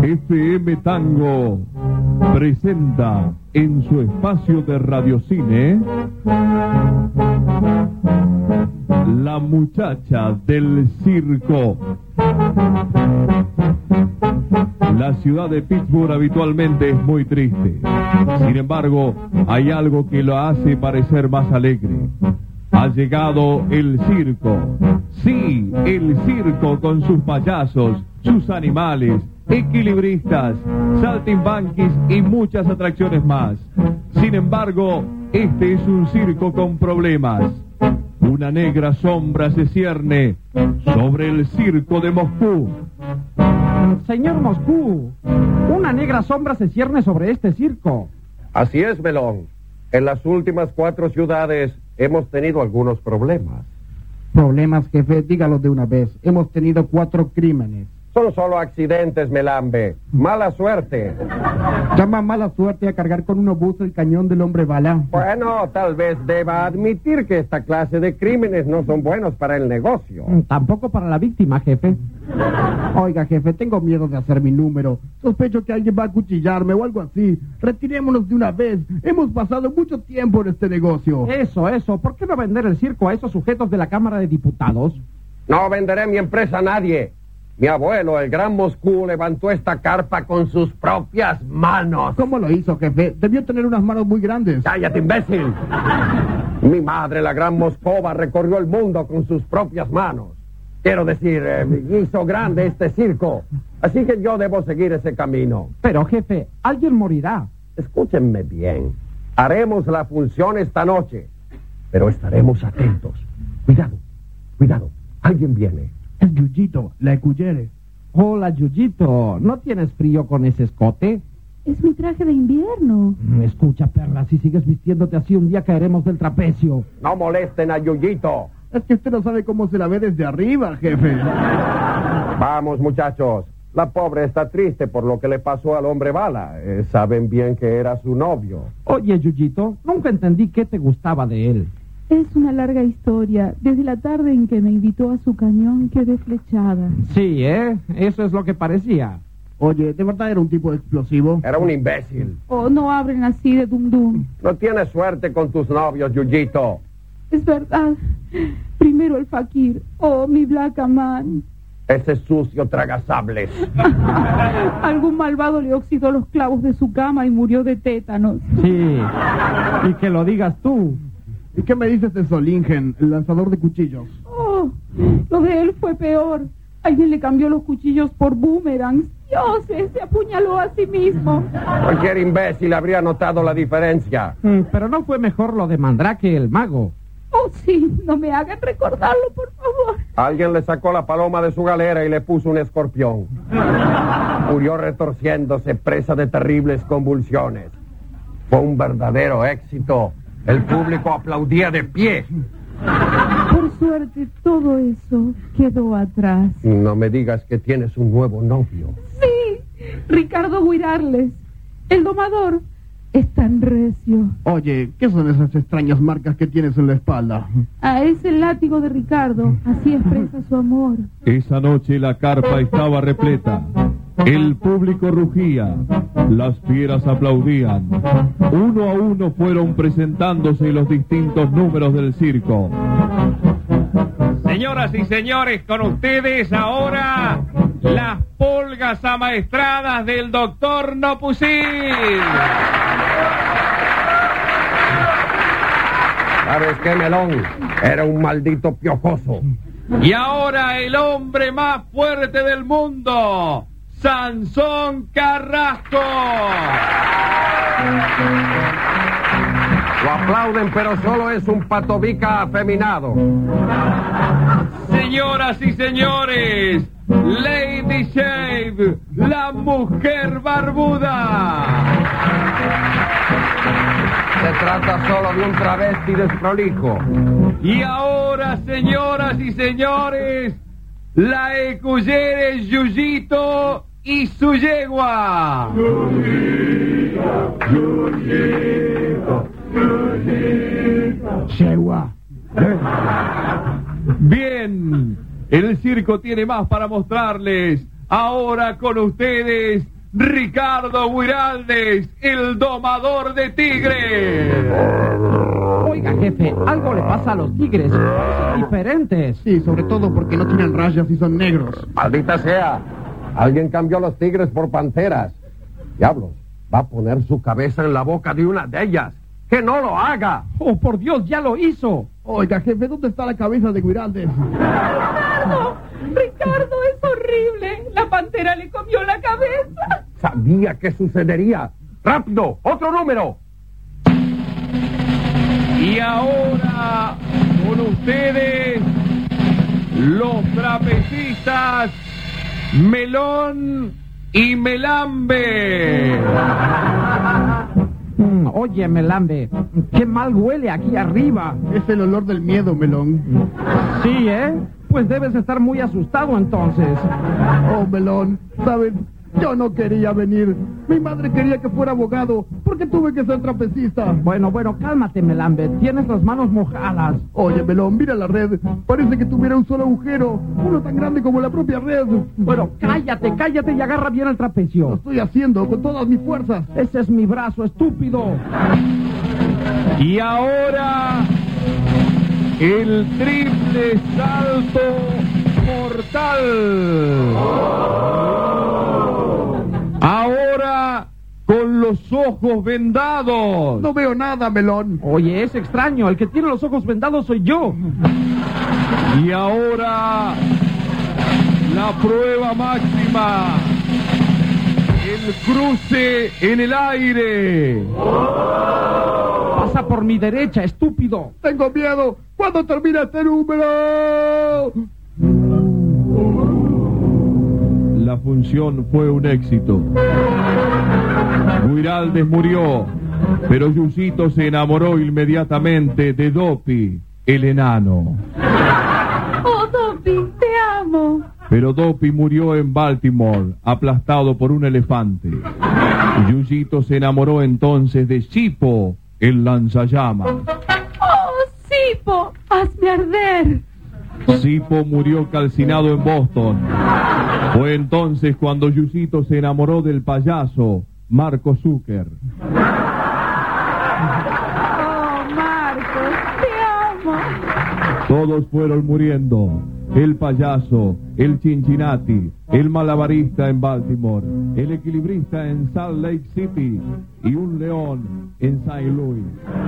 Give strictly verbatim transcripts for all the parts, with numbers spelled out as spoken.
F M Tango presenta en su espacio de radiocine La muchacha del circo. La ciudad de Pittsburgh habitualmente es muy triste. Sin embargo, hay algo que lo hace parecer más alegre. Ha llegado el circo. Sí, el circo con sus payasos, sus animales, equilibristas, saltimbanquis y muchas atracciones más. Sin embargo, este es un circo con problemas. Una negra sombra se cierne sobre el circo de Moscú. Señor Moscú, una negra sombra se cierne sobre este circo. Así es, Melón. En las últimas cuatro ciudades hemos tenido algunos problemas. Problemas, jefe, dígalo de una vez. Hemos tenido cuatro crímenes. Son solo accidentes, Melambe. Mala suerte. ¿Llama mala suerte a cargar con un obús el cañón del hombre bala? Bueno, tal vez deba admitir que esta clase de crímenes no son buenos para el negocio. Tampoco para la víctima, jefe. Oiga, jefe, tengo miedo de hacer mi número. Sospecho que alguien va a acuchillarme o algo así. Retirémonos de una vez. Hemos pasado mucho tiempo en este negocio. Eso, eso. ¿Por qué no vender el circo a esos sujetos de la Cámara de Diputados? No venderé mi empresa a nadie. Mi abuelo, el gran Moscú, levantó esta carpa con sus propias manos. ¿Cómo lo hizo, jefe? Debió tener unas manos muy grandes. ¡Cállate, imbécil! Mi madre, la gran Moscova, recorrió el mundo con sus propias manos. Quiero decir, eh, hizo grande este circo. Así que yo debo seguir ese camino. Pero, jefe, alguien morirá. Escúchenme bien. Haremos la función esta noche, pero estaremos atentos. Cuidado, cuidado. Alguien viene. Es Yuyito, la Ecuyere. Hola, Yuyito. ¿No tienes frío con ese escote? Es mi traje de invierno. Escucha, perra, si sigues vistiéndote así un día caeremos del trapecio. No molesten a Yuyito. Es que usted no sabe cómo se la ve desde arriba, jefe. Vamos, muchachos. La pobre está triste por lo que le pasó al hombre bala. Eh, saben bien que era su novio. Oye, Yuyito, nunca entendí qué te gustaba de él. Es una larga historia. Desde la tarde en que me invitó a su cañón quedé flechada. Sí, ¿eh? Eso es lo que parecía. Oye, ¿de verdad era un tipo explosivo? Era un imbécil. Oh, no hablen así de dum dum. No tienes suerte con tus novios, Yuyito. Es verdad. Primero el fakir. Oh, mi black man. Ese sucio tragasables. Algún malvado le oxidó los clavos de su cama y murió de tétanos. Sí, y que lo digas tú. ¿Y qué me dices de Solingen, el lanzador de cuchillos? Oh, lo de él fue peor. Alguien le cambió los cuchillos por boomerangs. Dios, se apuñaló a sí mismo. Cualquier imbécil habría notado la diferencia. Mm, pero no fue mejor lo de Mandrake, el mago. Oh, sí, no me hagan recordarlo, por favor. Alguien le sacó la paloma de su galera y le puso un escorpión. Murió retorciéndose, presa de terribles convulsiones. Fue un verdadero éxito. El público aplaudía de pie. Por suerte, todo eso quedó atrás. No me digas que tienes un nuevo novio. Sí, Ricardo Guirarles, el domador. Es tan recio. Oye, ¿qué son esas extrañas marcas que tienes en la espalda? Ah, es el látigo de Ricardo. Así expresa su amor. Esa noche la carpa estaba repleta. El público rugía. Las fieras aplaudían. Uno a uno fueron presentándose los distintos números del circo. Señoras y señores, con ustedes ahora las pulgas amaestradas del doctor Nopusil. ¿Sabes qué, Melón? Era un maldito piojoso. Y ahora el hombre más fuerte del mundo, Sansón Carrasco. Lo aplauden, pero solo es un patobica afeminado. Señoras y señores, Lady Shave, la mujer barbuda. Se trata solo de un travesti desprolijo. Y ahora, señoras y señores, la Ecuyere Yuyito y su yegua. Yuyito, Yuyito, Yuyito. Yegua. Bien, el circo tiene más para mostrarles. Ahora con ustedes, Ricardo Guiraldes, el domador de tigres. Oiga, jefe, algo le pasa a los tigres. Parecen diferentes. Sí, sobre todo porque no tienen rayas y son negros. Maldita sea. Alguien cambió los tigres por panteras. Diablos, va a poner su cabeza en la boca de una de ellas. ¡Que no lo haga! ¡Oh, por Dios, ya lo hizo! Oiga, jefe, ¿dónde está la cabeza de Guiraldes? ¡Ricardo! ¡Ricardo, es horrible! La pantera le comió la cabeza. Sabía que sucedería. ¡Rápido! ¡Otro número! Y ahora, con ustedes, los trapecistas Melón y Melambe. Mm, oye, Melambe, qué mal huele aquí arriba. Es el olor del miedo, Melón. Sí, ¿eh? Pues debes estar muy asustado entonces. Oh, Melón, ¿sabes? Yo no quería venir. Mi madre quería que fuera abogado. ¿Por qué tuve que ser trapecista? Bueno, bueno, cálmate, Melambe. Tienes las manos mojadas. Oye, Melón, mira la red. Parece que tuviera un solo agujero. Uno tan grande como la propia red. Bueno, cállate, cállate y agarra bien el Lo trapecio. estoy haciendo con todas mis fuerzas. Ese es mi brazo, estúpido. Y ahora, el triple salto mortal. Ahora, con los ojos vendados. No veo nada, Melón. Oye, es extraño. El que tiene los ojos vendados soy yo. Y ahora, la prueba máxima. El cruce en el aire. Pasa por mi derecha, estúpido. Tengo miedo. ¿Cuándo termina este número? La función fue un éxito. Guiraldes murió, pero Yusito se enamoró inmediatamente de Dopi, el enano. ¡Oh, Dopi, te amo! Pero Dopi murió en Baltimore, aplastado por un elefante. Yusito se enamoró entonces de Sipo, el lanzallamas. ¡Oh, Sipo! ¡Hazme arder! Sipo murió calcinado en Boston. Fue entonces cuando Yusito se enamoró del payaso Marco Zucker. ¡Oh, Marcos, te amo! Todos fueron muriendo. El payaso, el Cincinnati, el malabarista en Baltimore, el equilibrista en Salt Lake City y un león en Saint Louis.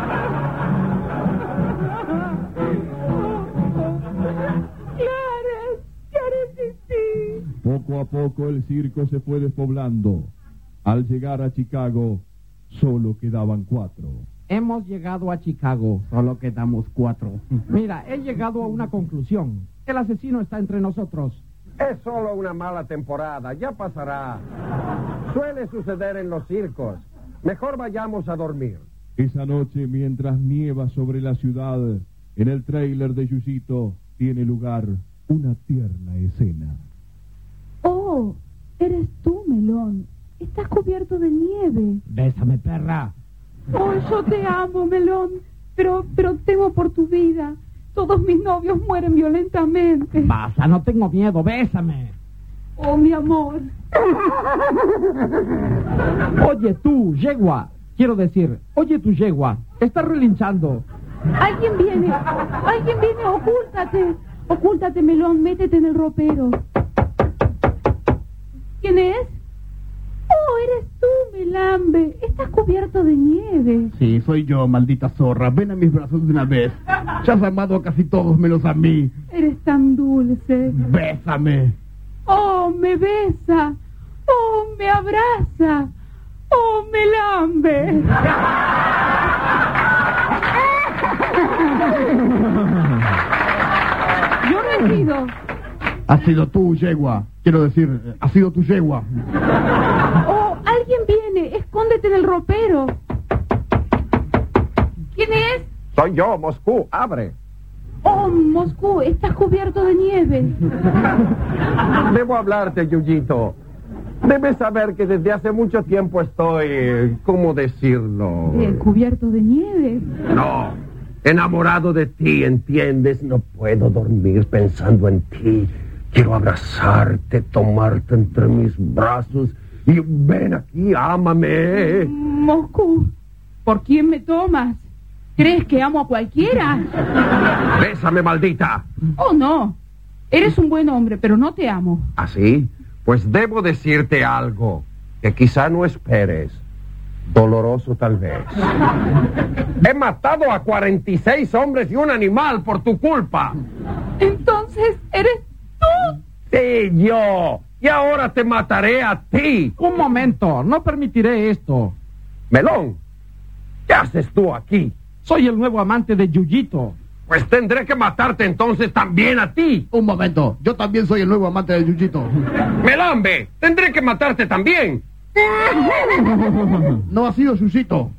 ¡Clarence! ¡Ya resistí! Poco a poco el circo se fue despoblando. Al llegar a Chicago, solo quedaban cuatro. Hemos llegado a Chicago. Solo quedamos cuatro. Mira, he llegado a una conclusión. El asesino está entre nosotros. Es solo una mala temporada, ya pasará. Suele suceder en los circos. Mejor vayamos a dormir. Esa noche, mientras nieva sobre la ciudad, en el tráiler de Yusito tiene lugar una tierna escena. ¡Oh! Eres tú, Melón. Estás cubierto de nieve. Bésame, perra. ¡Oh, yo te amo, Melón! Pero, pero temo por tu vida. Todos mis novios mueren violentamente. Basta, no tengo miedo, bésame. ¡Oh, mi amor! Oye tú, yegua. Quiero decir, oye tu yegua. Está relinchando. ¡Alguien viene! ¡Alguien viene! ¡Ocúltate! ¡Ocúltate, Melón! ¡Métete en el ropero! ¿Quién es? ¡Oh, eres tú, Melambe! Estás cubierto de nieve. Sí, soy yo, maldita zorra. Ven a mis brazos de una vez. Ya has amado a casi todos menos a mí. Eres tan dulce. Bésame. ¡Oh, me besa! ¡Oh, me abraza! ¡Oh, Melambe! Yo no he sido. Ha sido tú, yegua. Quiero decir, ha sido tu yegua. ¡Oh, alguien viene! ¡Escóndete en el ropero! ¿Quién es? Soy yo, Moscú, abre. ¡Oh, Moscú! Estás cubierto de nieve. Debo hablarte, Yuyito. Debes saber que desde hace mucho tiempo estoy... ¿Cómo decirlo? Eh, ¿Cubierto de nieve? No, enamorado de ti, ¿entiendes? No puedo dormir pensando en ti. Quiero abrazarte, tomarte entre mis brazos Y ven aquí, ámame. Moscú, ¿por quién me tomas? ¿Crees que amo a cualquiera? Bésame, maldita. Oh, no. Eres un buen hombre, pero no te amo. ¿Así? Pues debo decirte algo que quizá no esperes. Doloroso tal vez. He matado a cuarenta y seis hombres y un animal por tu culpa. Entonces, ¿eres tú? Sí, yo. Y ahora te mataré a ti. Un momento, no permitiré esto. Melón, ¿qué haces tú aquí? Soy el nuevo amante de Yuyito. Pues tendré que matarte entonces también a ti. Un momento, yo también soy el nuevo amante de Yuyito. Melambe, tendré que matarte también. No ha sido Yuyito.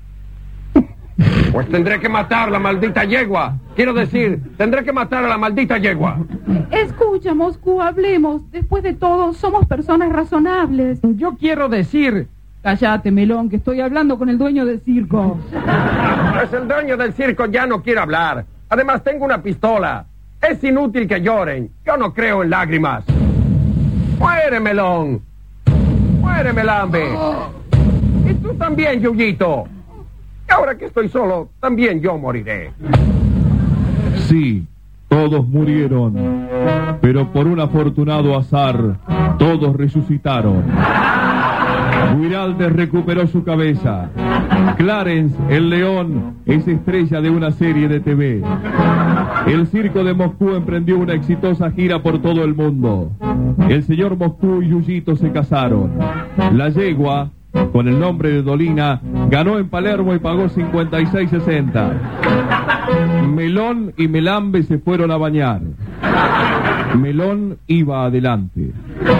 Pues tendré que matar a la maldita yegua. Quiero decir, tendré que matar a la maldita yegua. Escucha, Moscú, hablemos. Después de todo, somos personas razonables. Yo quiero decir... Cállate, Melón, que estoy hablando con el dueño del circo. Pues el dueño del circo ya no quiere hablar. Además, tengo una pistola. Es inútil que lloren. Yo no creo en lágrimas. ¡Muere, Melón! ¡Muere, Melambe! Y tú también, Yuyito. Y ahora que estoy solo, también yo moriré. Sí, todos murieron, pero por un afortunado azar, todos resucitaron. Guiraldes recuperó su cabeza. Clarence, el león, es estrella de una serie de T V. El circo de Moscú emprendió una exitosa gira por todo el mundo. El señor Moscú y Yuyito se casaron. La yegua, con el nombre de Dolina, ganó en Palermo y pagó cincuenta y seis sesenta. Melón y Melambe se fueron a bañar. Melón iba adelante.